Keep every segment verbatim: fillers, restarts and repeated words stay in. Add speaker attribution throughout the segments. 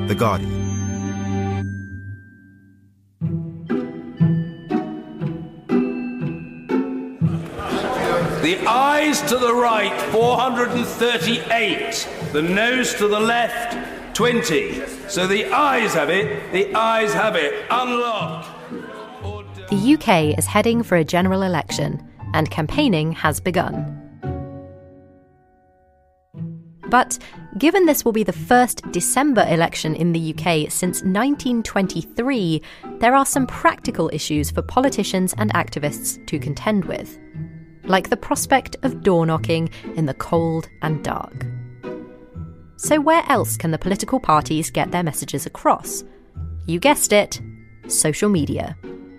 Speaker 1: The Guardian.
Speaker 2: The ayes to the right, four hundred thirty-eight. The noes to the left, twenty. So the ayes have it, the ayes have it. Unlock.
Speaker 3: The U K is heading for a general election, and campaigning has begun. But given this will be the first December election in the U K since nineteen twenty-three, there are some practical issues for politicians and activists to contend with, like the prospect of door knocking in the cold and dark. So where else can the political parties get their messages across? You guessed it, social media.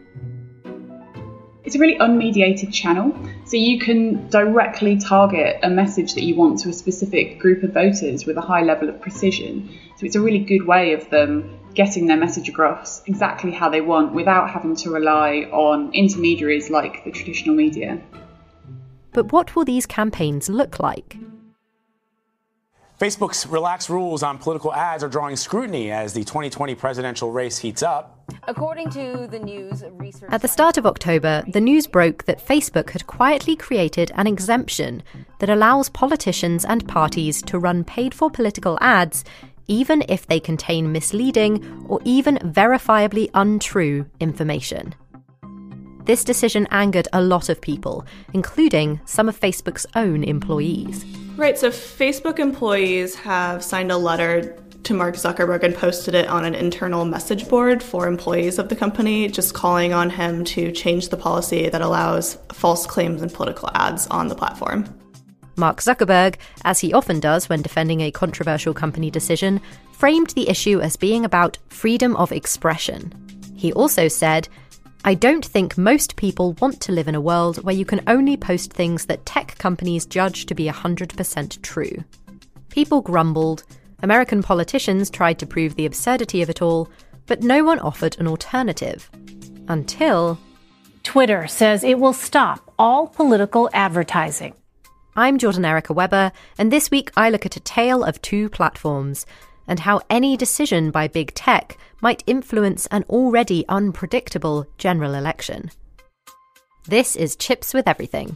Speaker 4: It's a really unmediated channel, so you can directly target a message that you want to a specific group of voters with a high level of precision. So it's a really good way of them getting their message across exactly how they want without having to rely on intermediaries like the traditional media.
Speaker 3: But what will these campaigns look like?
Speaker 5: Facebook's relaxed rules on political ads are drawing scrutiny as the twenty twenty presidential race heats up.
Speaker 6: According to the news research...
Speaker 3: At the start of October, the news broke that Facebook had quietly created an exemption that allows politicians and parties to run paid-for political ads even if they contain misleading or even verifiably untrue information. This decision angered a lot of people, including some of Facebook's own employees.
Speaker 7: Right, so Facebook employees have signed a letter to Mark Zuckerberg and posted it on an internal message board for employees of the company, just calling on him to change the policy that allows false claims and political ads on the platform.
Speaker 3: Mark Zuckerberg, as he often does when defending a controversial company decision, framed the issue as being about freedom of expression. He also said, "I don't think most people want to live in a world where you can only post things that tech companies judge to be one hundred percent true." People grumbled, American politicians tried to prove the absurdity of it all, but no one offered an alternative. Until...
Speaker 8: Twitter says it will stop all political advertising.
Speaker 3: I'm Jordan Erica Webber, and this week I look at a tale of two platforms, and how any decision by big tech might influence an already unpredictable general election. This is Chips with Everything.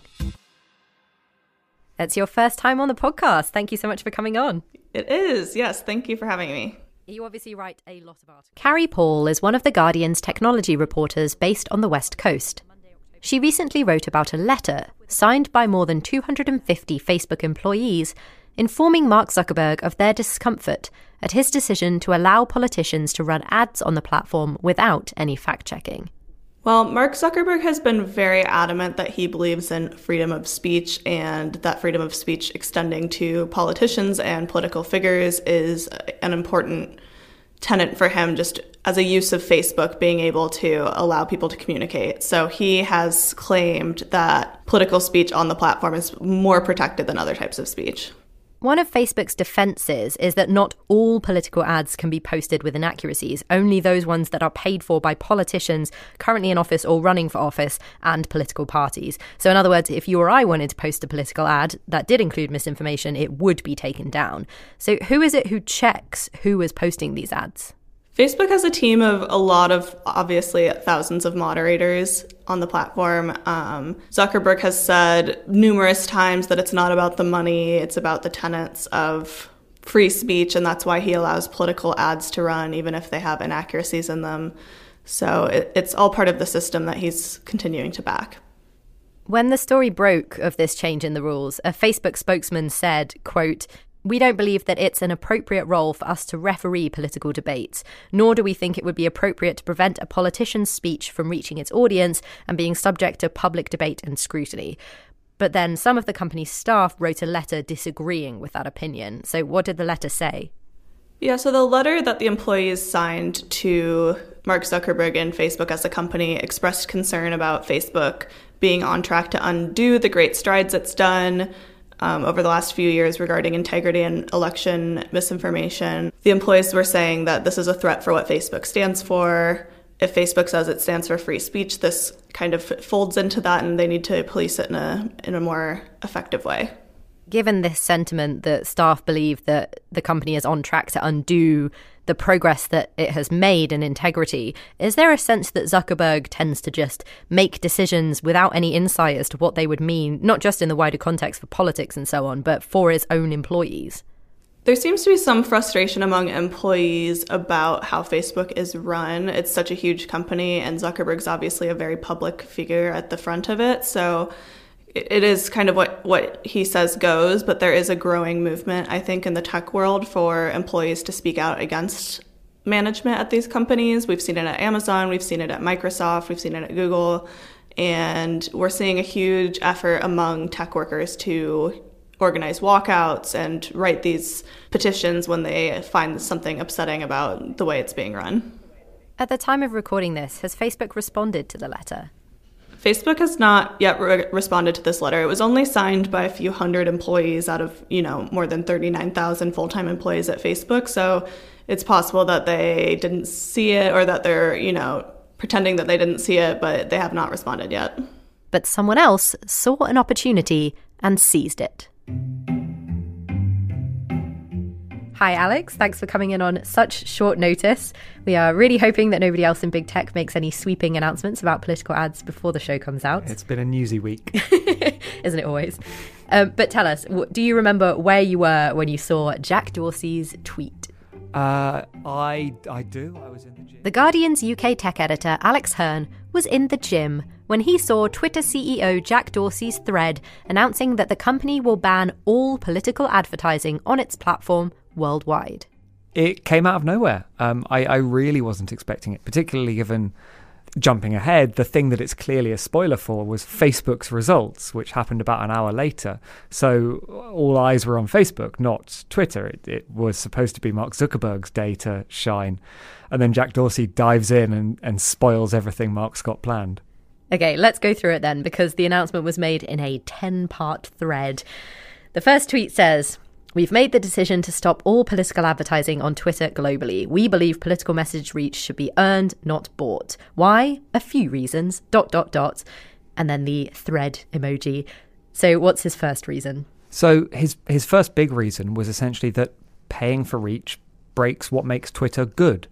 Speaker 3: It's your first time on the podcast. Thank you so much for coming on.
Speaker 7: It is, yes. Thank you for having me.
Speaker 3: You obviously write a lot of articles. Carrie Paul is one of The Guardian's technology reporters based on the West Coast. She recently wrote about a letter signed by more than two hundred fifty Facebook employees informing Mark Zuckerberg of their discomfort at his decision to allow politicians to run ads on the platform without any fact-checking.
Speaker 7: Well, Mark Zuckerberg has been very adamant that he believes in freedom of speech, and that freedom of speech extending to politicians and political figures is an important tenet for him, just as a use of Facebook being able to allow people to communicate. So he has claimed that political speech on the platform is more protected than other types of speech.
Speaker 3: One of Facebook's defences is that not all political ads can be posted with inaccuracies, only those ones that are paid for by politicians currently in office or running for office and political parties. So in other words, if you or I wanted to post a political ad that did include misinformation, it would be taken down. So who is it who checks who is posting these ads?
Speaker 7: Facebook has a team of a lot of, obviously, thousands of moderators on the platform. Um, Zuckerberg has said numerous times that it's not about the money, it's about the tenets of free speech, and that's why he allows political ads to run, even if they have inaccuracies in them. So it, it's all part of the system that he's continuing to back.
Speaker 3: When the story broke of this change in the rules, a Facebook spokesman said, quote, "We don't believe that it's an appropriate role for us to referee political debates, nor do we think it would be appropriate to prevent a politician's speech from reaching its audience and being subject to public debate and scrutiny." But then some of the company's staff wrote a letter disagreeing with that opinion. So what did the letter say?
Speaker 7: Yeah, so the letter that the employees signed to Mark Zuckerberg and Facebook as a company expressed concern about Facebook being on track to undo the great strides it's done Um, over the last few years regarding integrity and election misinformation. The employees were saying that this is a threat for what Facebook stands for. If Facebook says it stands for free speech, this kind of folds into that, and they need to police it in a in a more effective way.
Speaker 3: Given this sentiment that staff believe that the company is on track to undo the progress that it has made in integrity, is there a sense that Zuckerberg tends to just make decisions without any insight as to what they would mean, not just in the wider context for politics and so on, but for his own employees?
Speaker 7: There seems to be some frustration among employees about how Facebook is run. It's such a huge company, and Zuckerberg's obviously a very public figure at the front of it. So it is kind of what, what he says goes, but there is a growing movement, I think, in the tech world for employees to speak out against management at these companies. We've seen it at Amazon, we've seen it at Microsoft, we've seen it at Google, and we're seeing a huge effort among tech workers to organize walkouts and write these petitions when they find something upsetting about the way it's being run.
Speaker 3: At the time of recording this, has Facebook responded to the letter?
Speaker 7: Facebook has not yet re- responded to this letter. It was only signed by a few hundred employees out of, you know, more than thirty-nine thousand full-time employees at Facebook. So it's possible that they didn't see it, or that they're, you know, pretending that they didn't see it, but they have not responded yet.
Speaker 3: But someone else saw an opportunity and seized it. Hi, Alex. Thanks for coming in on such short notice. We are really hoping that nobody else in big tech makes any sweeping announcements about political ads before the show comes out.
Speaker 1: It's been a newsy week.
Speaker 3: Isn't it always? Um, but tell us, do you remember where you were when you saw Jack Dorsey's tweet?
Speaker 1: Uh, I I do. I was in the gym.
Speaker 3: The Guardian's U K tech editor, Alex Hearn, was in the gym when he saw Twitter C E O Jack Dorsey's thread announcing that the company will ban all political advertising on its platform worldwide.
Speaker 1: It came out of nowhere. Um, I, I really wasn't expecting it, particularly given, jumping ahead, the thing that it's clearly a spoiler for was Facebook's results, which happened about an hour later. So all eyes were on Facebook, not Twitter. It, it was supposed to be Mark Zuckerberg's day to shine. And then Jack Dorsey dives in and, and spoils everything Mark's got planned.
Speaker 3: Okay, let's go through it then, because the announcement was made in a ten-part thread. The first tweet says, "We've made the decision to stop all political advertising on Twitter globally. We believe political message reach should be earned, not bought. Why? A few reasons. Dot, dot, dot." And then the thread emoji. So what's his first reason?
Speaker 1: So his his first big reason was essentially that paying for reach breaks what makes Twitter good.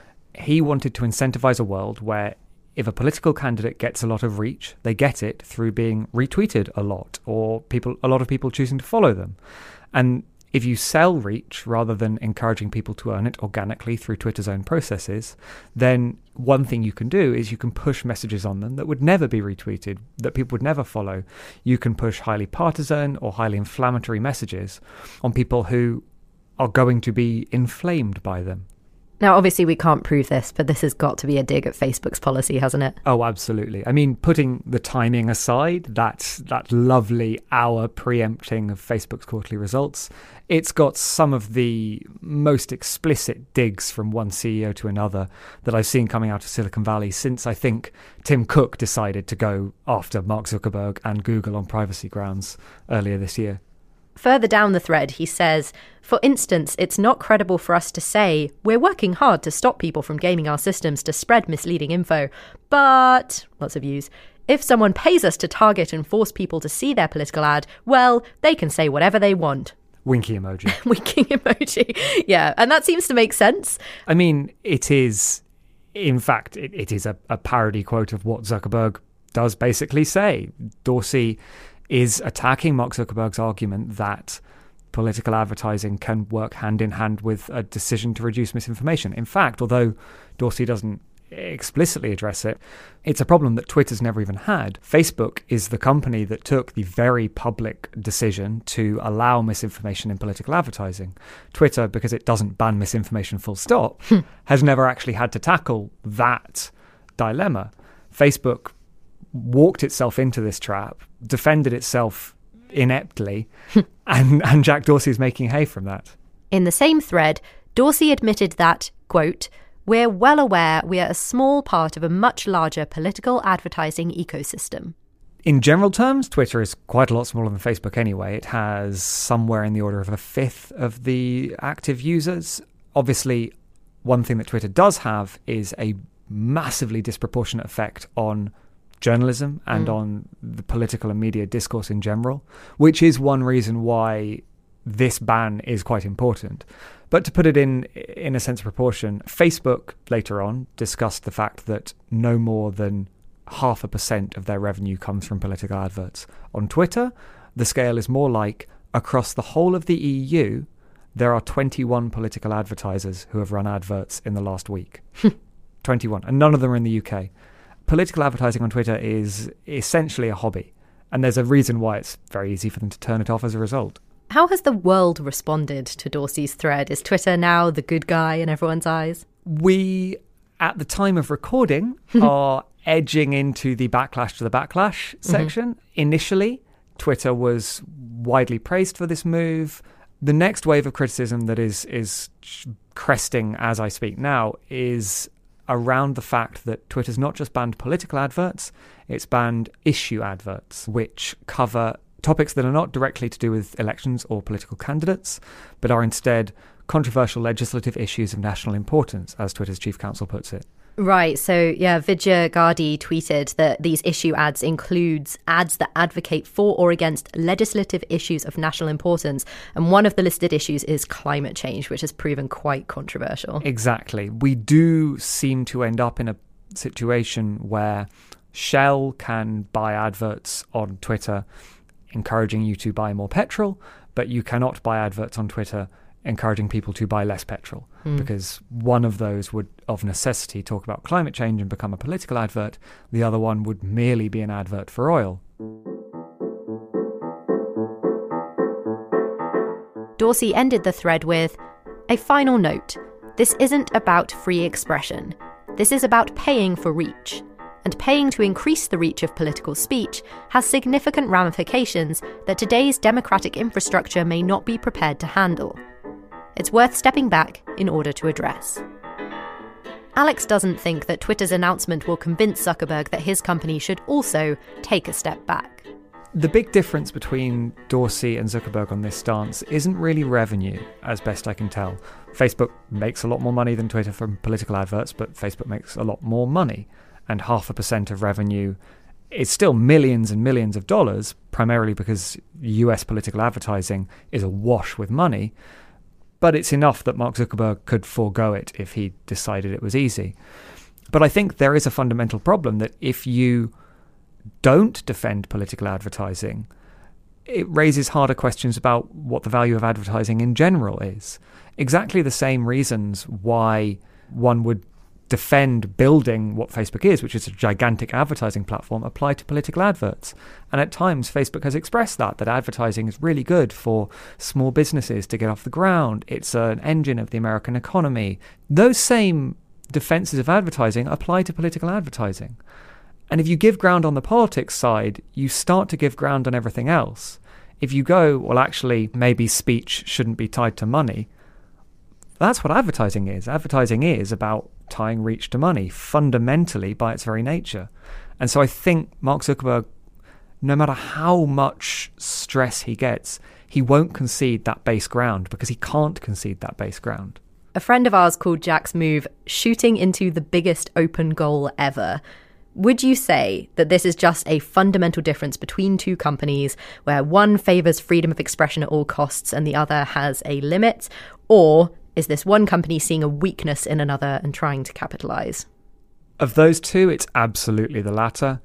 Speaker 1: He wanted to incentivize a world where if a political candidate gets a lot of reach, they get it through being retweeted a lot, or people a lot of people choosing to follow them. And if you sell reach rather than encouraging people to earn it organically through Twitter's own processes, then one thing you can do is you can push messages on them that would never be retweeted, that people would never follow. You can push highly partisan or highly inflammatory messages on people who are going to be inflamed by them.
Speaker 3: Now, obviously, we can't prove this, but this has got to be a dig at Facebook's policy, hasn't it?
Speaker 1: Oh, absolutely. I mean, putting the timing aside, that, that lovely hour preempting of Facebook's quarterly results, it's got some of the most explicit digs from one C E O to another that I've seen coming out of Silicon Valley since, I think, Tim Cook decided to go after Mark Zuckerberg and Google on privacy grounds earlier this year.
Speaker 3: Further down the thread, he says, "For instance, it's not credible for us to say we're working hard to stop people from gaming our systems to spread misleading info, but," lots of views, "if someone pays us to target and force people to see their political ad, well, they can say whatever they want."
Speaker 1: Winky emoji.
Speaker 3: Winking emoji. Yeah, and that seems to make sense.
Speaker 1: I mean, it is, in fact, it, it is a, a parody quote of what Zuckerberg does basically say. Dorsey is attacking Mark Zuckerberg's argument that political advertising can work hand in hand with a decision to reduce misinformation. In fact, although Dorsey doesn't explicitly address it, it's a problem that Twitter's never even had. Facebook is the company that took the very public decision to allow misinformation in political advertising. Twitter, because it doesn't ban misinformation full stop, has never actually had to tackle that dilemma. Facebook walked itself into this trap, defended itself ineptly, and, and Jack Dorsey is making hay from that.
Speaker 3: In the same thread, Dorsey admitted that, quote, "We're well aware we are a small part of a much larger political advertising ecosystem."
Speaker 1: In general terms, Twitter is quite a lot smaller than Facebook anyway. It has somewhere in the order of a fifth of the active users. Obviously, one thing that Twitter does have is a massively disproportionate effect on journalism and mm. on the political and media discourse in general, which is one reason why this ban is quite important. But to put it in in a sense of proportion, Facebook later on discussed the fact that no more than half a percent of their revenue comes from political adverts. On Twitter, the scale is more like across the whole of the E U, there are twenty-one political advertisers who have run adverts in the last week. twenty-one, and none of them are in the U K. Political advertising on Twitter is essentially a hobby, and there's a reason why it's very easy for them to turn it off as a result.
Speaker 3: How has the world responded to Dorsey's thread? Is Twitter now the good guy in everyone's eyes?
Speaker 1: We, at the time of recording, are edging into the backlash to the backlash section. Mm-hmm. Initially, Twitter was widely praised for this move. The next wave of criticism that is is cresting as I speak now is around the fact that Twitter's not just banned political adverts, it's banned issue adverts, which cover topics that are not directly to do with elections or political candidates, but are instead controversial legislative issues of national importance, as Twitter's chief counsel puts it.
Speaker 3: Right. So, yeah, Vijay Gandhi tweeted that these issue ads includes ads that advocate for or against legislative issues of national importance. And one of the listed issues is climate change, which has proven quite controversial.
Speaker 1: Exactly. We do seem to end up in a situation where Shell can buy adverts on Twitter encouraging you to buy more petrol, but you cannot buy adverts on Twitter encouraging people to buy less petrol, mm. because one of those would, of necessity, talk about climate change and become a political advert. The other one would merely be an advert for oil.
Speaker 3: Dorsey ended the thread with, "A final note. This isn't about free expression. This is about paying for reach. And paying to increase the reach of political speech has significant ramifications that today's democratic infrastructure may not be prepared to handle. It's worth stepping back in order to address." Alex doesn't think that Twitter's announcement will convince Zuckerberg that his company should also take a step back.
Speaker 1: The big difference between Dorsey and Zuckerberg on this stance isn't really revenue, as best I can tell. Facebook makes a lot more money than Twitter from political adverts, but Facebook makes a lot more money. And half a percent of revenue is still millions and millions of dollars, primarily because U S political advertising is awash with money. But it's enough that Mark Zuckerberg could forego it if he decided it was easy. But I think there is a fundamental problem that if you don't defend political advertising, it raises harder questions about what the value of advertising in general is. Exactly the same reasons why one would defend building what Facebook is, which is a gigantic advertising platform, apply to political adverts. And at times, Facebook has expressed that, that advertising is really good for small businesses to get off the ground. It's an engine of the American economy. Those same defenses of advertising apply to political advertising. And if you give ground on the politics side, you start to give ground on everything else. If you go, well, actually, maybe speech shouldn't be tied to money, that's what advertising is. Advertising is about tying reach to money, fundamentally by its very nature. And so I think Mark Zuckerberg, no matter how much stress he gets, he won't concede that base ground because he can't concede that base ground.
Speaker 3: A friend of ours called Jack's move shooting into the biggest open goal ever. Would you say that this is just a fundamental difference between two companies where one favours freedom of expression at all costs and the other has a limit? Or is this one company seeing a weakness in another and trying to capitalise?
Speaker 1: Of those two, it's absolutely the latter.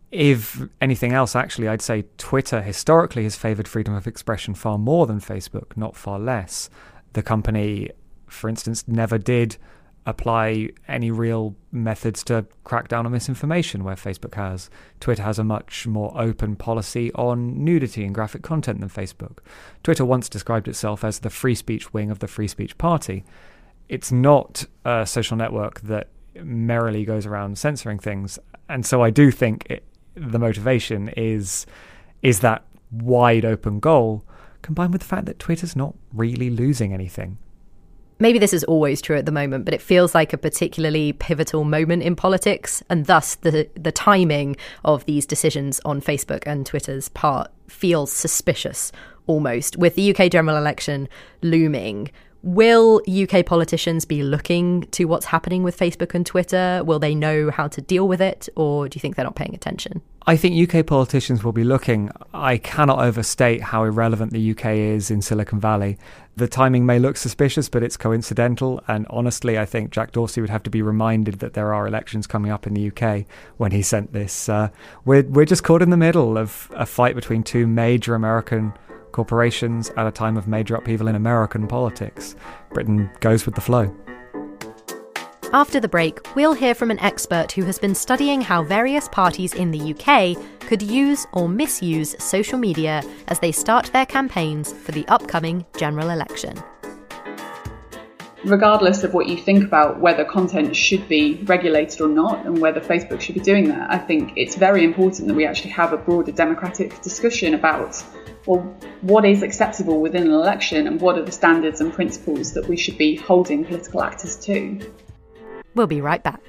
Speaker 1: If anything else, actually, I'd say Twitter historically has favoured freedom of expression far more than Facebook, not far less. The company, for instance, never did apply any real methods to crack down on misinformation, where Facebook has. Twitter has a much more open policy on nudity and graphic content than Facebook. Twitter once described itself as the free speech wing of the free speech party. It's not a social network that merrily goes around censoring things. And so I do think it, the motivation is is that wide open goal, combined with the fact that Twitter's not really losing anything.
Speaker 3: Maybe this is always true at the moment, but it feels like a particularly pivotal moment in politics, and thus the the timing of these decisions on Facebook and Twitter's part feels suspicious almost. With the U K general election looming, will U K politicians be looking to what's happening with Facebook and Twitter? Will they know how to deal with it, or do you think they're not paying attention?
Speaker 1: I think U K politicians will be looking. I cannot overstate how irrelevant the U K is in Silicon Valley. The timing may look suspicious, but it's coincidental. And honestly, I think Jack Dorsey would have to be reminded that there are elections coming up in the U K when he sent this. Uh, we're, we're just caught in the middle of a fight between two major American corporations at a time of major upheaval in American politics. Britain goes with the flow.
Speaker 3: After the break, we'll hear from an expert who has been studying how various parties in the U K could use or misuse social media as they start their campaigns for the upcoming general election.
Speaker 4: Regardless of what you think about whether content should be regulated or not and whether Facebook should be doing that, I think it's very important that we actually have a broader democratic discussion about, well, what is acceptable within an election and what are the standards and principles that we should be holding political actors to.
Speaker 3: We'll be right back.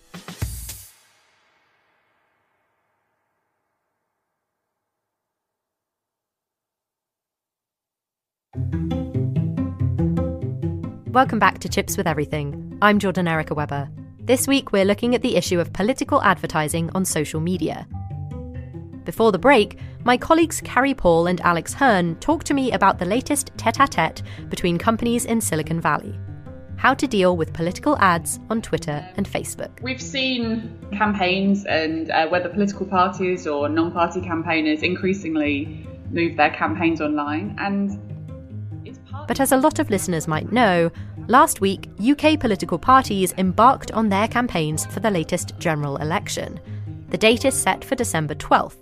Speaker 3: Welcome back to Chips with Everything. I'm Jordan Erica Webber. This week we're looking at the issue of political advertising on social media. Before the break, my colleagues Carrie Paul and Alex Hearn talked to me about the latest tete-a-tete between companies in Silicon Valley. How to deal with political ads on Twitter and Facebook.
Speaker 4: We've seen campaigns and uh, whether political parties or non-party campaigners increasingly move their campaigns online, and it's part
Speaker 3: But as a lot of listeners might know, last week U K political parties embarked on their campaigns for the latest general election. The date is set for December twelfth,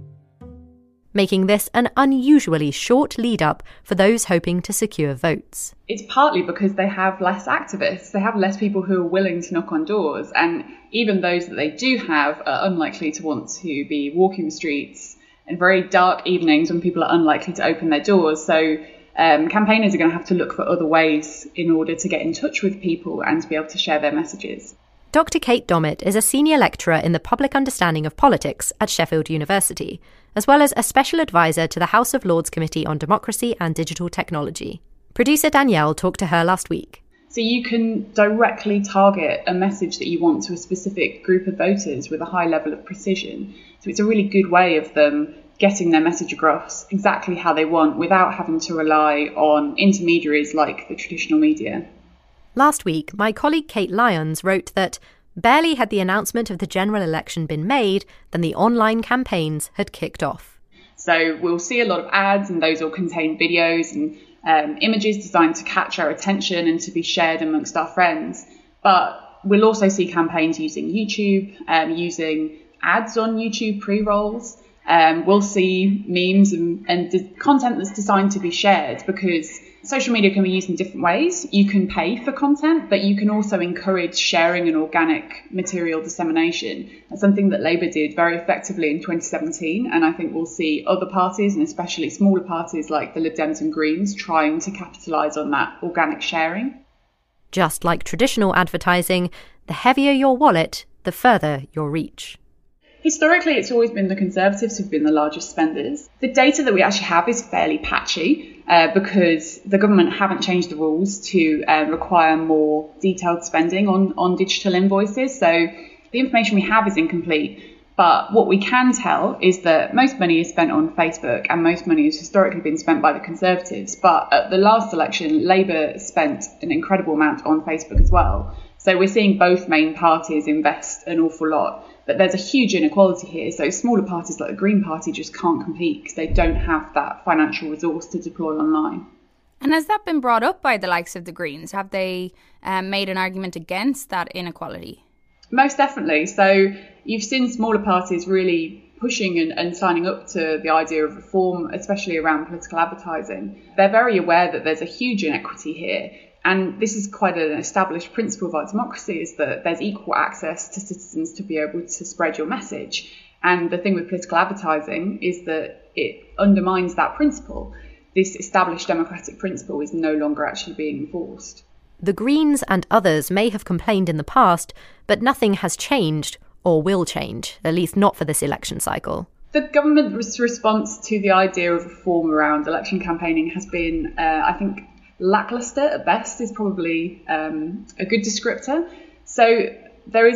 Speaker 3: making this an unusually short lead-up for those hoping to secure votes.
Speaker 4: It's partly because they have less activists. They have less people who are willing to knock on doors, and even those that they do have are unlikely to want to be walking the streets in very dark evenings when people are unlikely to open their doors. So um, campaigners are going to have to look for other ways in order to get in touch with people and to be able to share their messages.
Speaker 3: Doctor Kate Dommett is a senior lecturer in the Public Understanding of Politics at Sheffield University, as well as a special advisor to the House of Lords Committee on Democracy and Digital Technology. Producer Danielle talked to her last week.
Speaker 4: So you can directly target a message that you want to a specific group of voters with a high level of precision. So it's a really good way of them getting their message across exactly how they want without having to rely on intermediaries like the traditional media.
Speaker 3: Last week, my colleague Kate Lyons wrote that barely had the announcement of the general election been made than the online campaigns had kicked off.
Speaker 4: So we'll see a lot of ads, and those will contain videos and um, images designed to catch our attention and to be shared amongst our friends. But we'll also see campaigns using YouTube, um, using ads on YouTube pre-rolls. Um, we'll see memes and, and de- content that's designed to be shared, because social media can be used in different ways. You can pay for content, but you can also encourage sharing and organic material dissemination. That's something that Labour did very effectively in twenty seventeen, and I think we'll see other parties, and especially smaller parties like the Lib Dems and Greens, trying to capitalise on that organic sharing.
Speaker 3: Just like traditional advertising, the heavier your wallet, the further your reach.
Speaker 4: Historically, it's always been the Conservatives who've been the largest spenders. The data that we actually have is fairly patchy uh, because the government haven't changed the rules to uh, require more detailed spending on, on digital invoices. So the information we have is incomplete. But what we can tell is that most money is spent on Facebook, and most money has historically been spent by the Conservatives. But at the last election, Labour spent an incredible amount on Facebook as well. So we're seeing both main parties invest an awful lot. But there's a huge inequality here. So smaller parties like the Green Party just can't compete because they don't have that financial resource to deploy online.
Speaker 9: And has that been brought up by the likes of the Greens? Have they um, made an argument against that inequality?
Speaker 4: Most definitely. So you've seen smaller parties really pushing and, and signing up to the idea of reform, especially around political advertising. They're very aware that there's a huge inequity here. And this is quite an established principle of our democracy, is that there's equal access to citizens to be able to spread your message. And the thing with political advertising is that it undermines that principle. This established democratic principle is no longer actually being enforced.
Speaker 3: The Greens and others may have complained in the past, but nothing has changed or will change, at least not for this election cycle.
Speaker 4: The government's response to the idea of reform around election campaigning has been, uh, I think, lacklustre at best is probably um, a good descriptor. So there is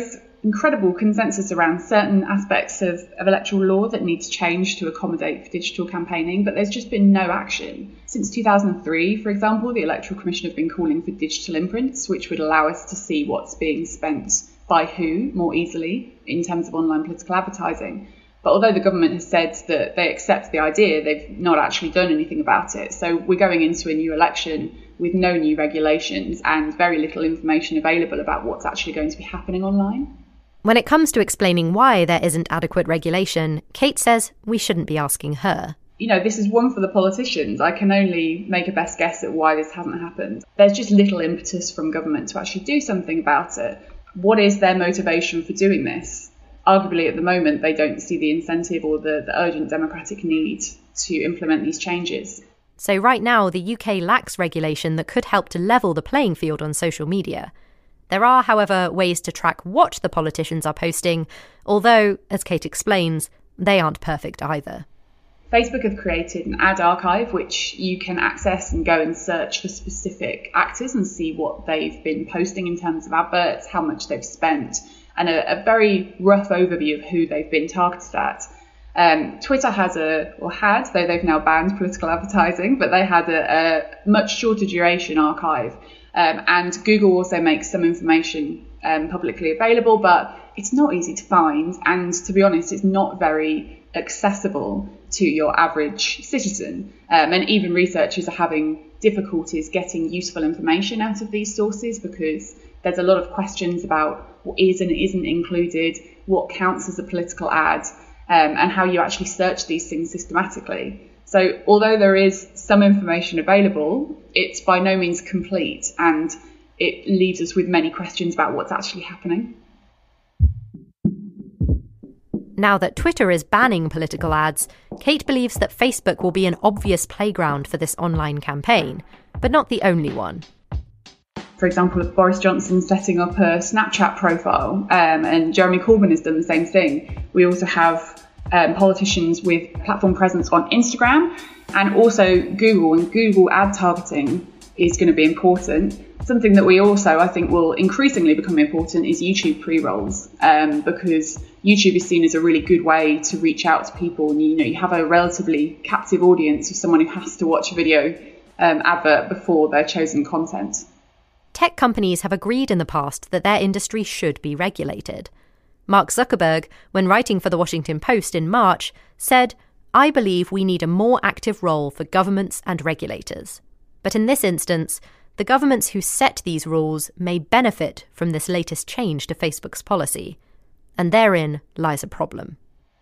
Speaker 4: incredible consensus around certain aspects of, of electoral law that need to change to accommodate for digital campaigning, but there's just been no action. Since two thousand three, for example, the Electoral Commission have been calling for digital imprints, which would allow us to see what's being spent by who more easily in terms of online political advertising. But although the government has said that they accept the idea, they've not actually done anything about it. So we're going into a new election with no new regulations and very little information available about what's actually going to be happening online.
Speaker 3: When it comes to explaining why there isn't adequate regulation, Kate says we shouldn't be asking her.
Speaker 4: You know, this is one for the politicians. I can only make a best guess at why this hasn't happened. There's just little impetus from government to actually do something about it. What is their motivation for doing this? Arguably, at the moment, they don't see the incentive or the, the urgent democratic need to implement these changes.
Speaker 3: So right now, the U K lacks regulation that could help to level the playing field on social media. There are, however, ways to track what the politicians are posting, although, as Kate explains, they aren't perfect either.
Speaker 4: Facebook have created an ad archive which you can access and go and search for specific actors and see what they've been posting in terms of adverts, how much they've spent, and a, a very rough overview of who they've been targeted at. Um, Twitter has a, or had, though they've now banned political advertising, but they had a, a much shorter duration archive. Um, and Google also makes some information um, publicly available, but it's not easy to find. And to be honest, it's not very accessible to your average citizen. Um, and even researchers are having difficulties getting useful information out of these sources because there's a lot of questions about what is and isn't included, what counts as a political ad, um, and how you actually search these things systematically. So although there is some information available, it's by no means complete, and it leaves us with many questions about what's actually happening.
Speaker 3: Now that Twitter is banning political ads, Kate believes that Facebook will be an obvious playground for this online campaign, but not the only one.
Speaker 4: For example, if Boris Johnson's setting up a Snapchat profile, um, and Jeremy Corbyn has done the same thing. We also have um, politicians with platform presence on Instagram, and also Google, and Google ad targeting is going to be important. Something that we also, I think, will increasingly become important is YouTube pre-rolls, um, because YouTube is seen as a really good way to reach out to people, and you know you have a relatively captive audience of someone who has to watch a video um, advert before their chosen content.
Speaker 3: Tech companies have agreed in the past that their industry should be regulated. Mark Zuckerberg, when writing for The Washington Post in March, said, "I believe we need a more active role for governments and regulators. But in this instance, the governments who set these rules may benefit from this latest change to Facebook's policy. And therein lies a problem."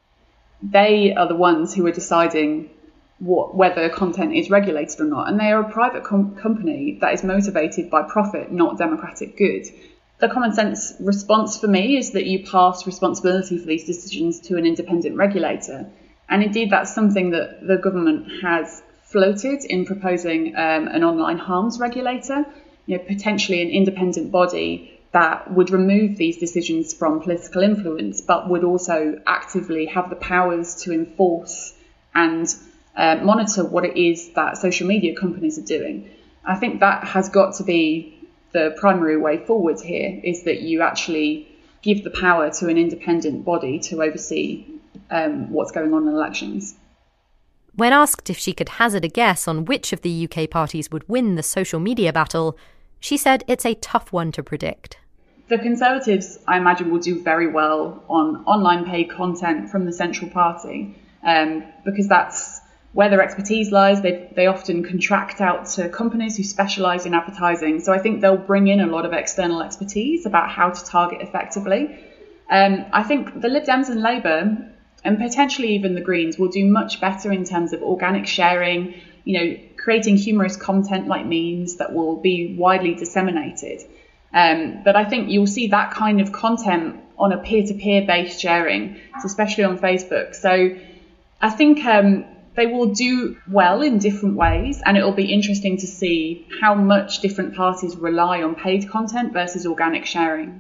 Speaker 4: They are the ones who are deciding what, whether content is regulated or not. And they are a private com- company that is motivated by profit, not democratic good. The common sense response for me is that you pass responsibility for these decisions to an independent regulator. And indeed, that's something that the government has floated in proposing um, an online harms regulator, you know, potentially an independent body that would remove these decisions from political influence, but would also actively have the powers to enforce and uh, monitor what it is that social media companies are doing. I think that has got to be the primary way forward here, is that you actually give the power to an independent body to oversee um, what's going on in elections.
Speaker 3: When asked if she could hazard a guess on which of the U K parties would win the social media battle, she said it's a tough one to predict.
Speaker 4: The Conservatives, I imagine, will do very well on online paid content from the central party, um, because that's where their expertise lies. They they often contract out to companies who specialise in advertising. So I think they'll bring in a lot of external expertise about how to target effectively. Um, I think the Lib Dems and Labour, and potentially even the Greens, will do much better in terms of organic sharing, you know, creating humorous content like memes that will be widely disseminated. Um, but I think you'll see that kind of content on a peer-to-peer based sharing, especially on Facebook. So I think um, they will do well in different ways, and it will be interesting to see how much different parties rely on paid content versus organic sharing.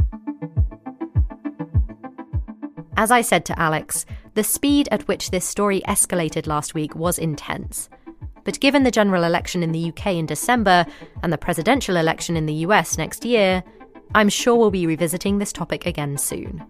Speaker 3: As I said to Alex, the speed at which this story escalated last week was intense. But given the general election in the U K in December and the presidential election in the U S next year, I'm sure we'll be revisiting this topic again soon.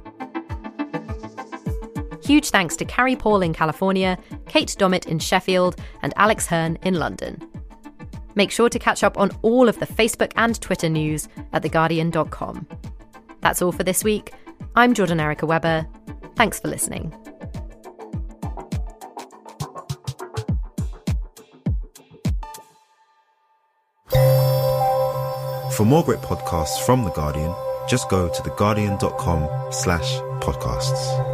Speaker 3: Huge thanks to Carrie Paul in California, Kate Dommett in Sheffield, and Alex Hearn in London. Make sure to catch up on all of the Facebook and Twitter news at the guardian dot com. That's all for this week. I'm Jordan Erica Webber. Thanks for listening.
Speaker 10: For more great podcasts from The Guardian, just go to theguardian.com slash podcasts.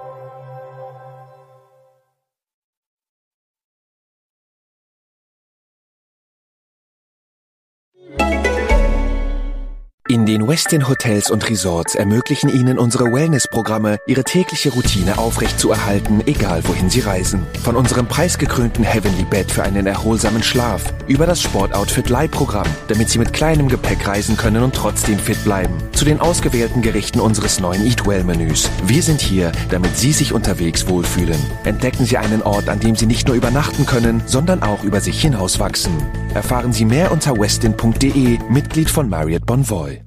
Speaker 11: In den Westin Hotels und Resorts ermöglichen Ihnen unsere Wellness-Programme, Ihre tägliche Routine aufrechtzuerhalten, egal wohin Sie reisen. Von unserem preisgekrönten Heavenly Bed für einen erholsamen Schlaf, über das Sportoutfit Leihprogramm, damit Sie mit kleinem Gepäck reisen können und trotzdem fit bleiben, zu den ausgewählten Gerichten unseres neuen Eat Well-Menüs. Wir sind hier, damit Sie sich unterwegs wohlfühlen. Entdecken Sie einen Ort, an dem Sie nicht nur übernachten können, sondern auch über sich hinauswachsen. Erfahren Sie mehr unter westin punkt de, Mitglied von Marriott Bonvoy.